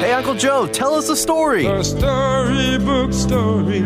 Hey, Uncle Joe, tell us a story. The storybook story.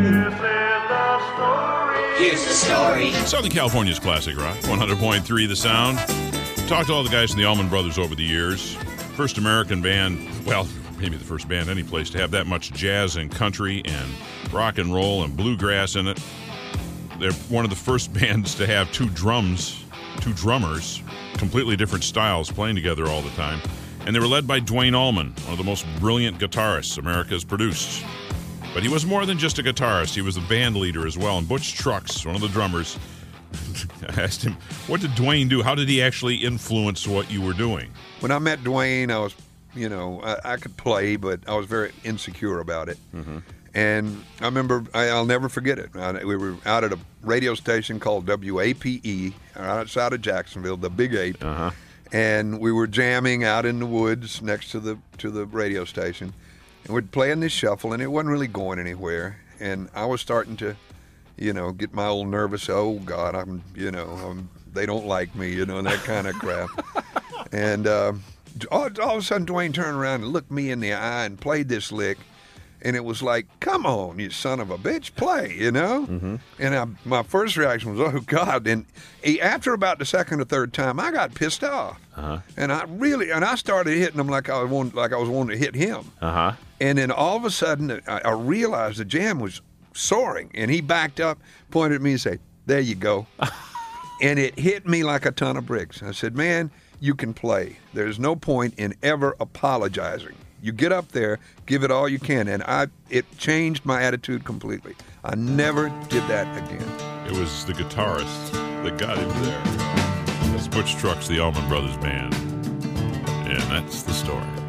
Here's the story. Southern California's classic rock, 100.3 The Sound. Talked to all the guys from the Allman Brothers over the years. First American band, well, maybe the first band any place to have that much jazz and country and rock and roll and bluegrass in it. They're one of the first bands to have two drummers, completely different styles playing together all the time. And they were led by Duane Allman, one of the most brilliant guitarists America has produced. But he was more than just a guitarist. He was the band leader as well. And Butch Trucks, one of the drummers, I asked him, what did Duane do? How did he actually influence what you were doing? When I met Duane, I was, I could play, but I was very insecure about it. Mm-hmm. And I remember, I'll never forget it. We were out at a radio station called WAPE, outside of Jacksonville, the Big 8. Uh-huh. And we were jamming out in the woods next to the radio station. And we're playing this shuffle, and it wasn't really going anywhere. And I was starting to, get my old nervous, oh, God, they don't like me, and that kind of crap. And all of a sudden, Duane turned around and looked me in the eye and played this lick. And it was like, come on, you son of a bitch, play, Mm-hmm. And my first reaction was, oh, God. And after about the second or third time, I got pissed off. Uh-huh. And I started hitting him like I was wanting to hit him. Uh-huh. And then all of a sudden, I realized the jam was soaring. And he backed up, pointed at me and said, there you go. And it hit me like a ton of bricks. I said, man, you can play. There's no point in ever apologizing. You get up there, give it all you can, and it changed my attitude completely. I never did that again. It was the guitarist that got him there. That's Butch Trucks, the Allman Brothers Band. And that's the story.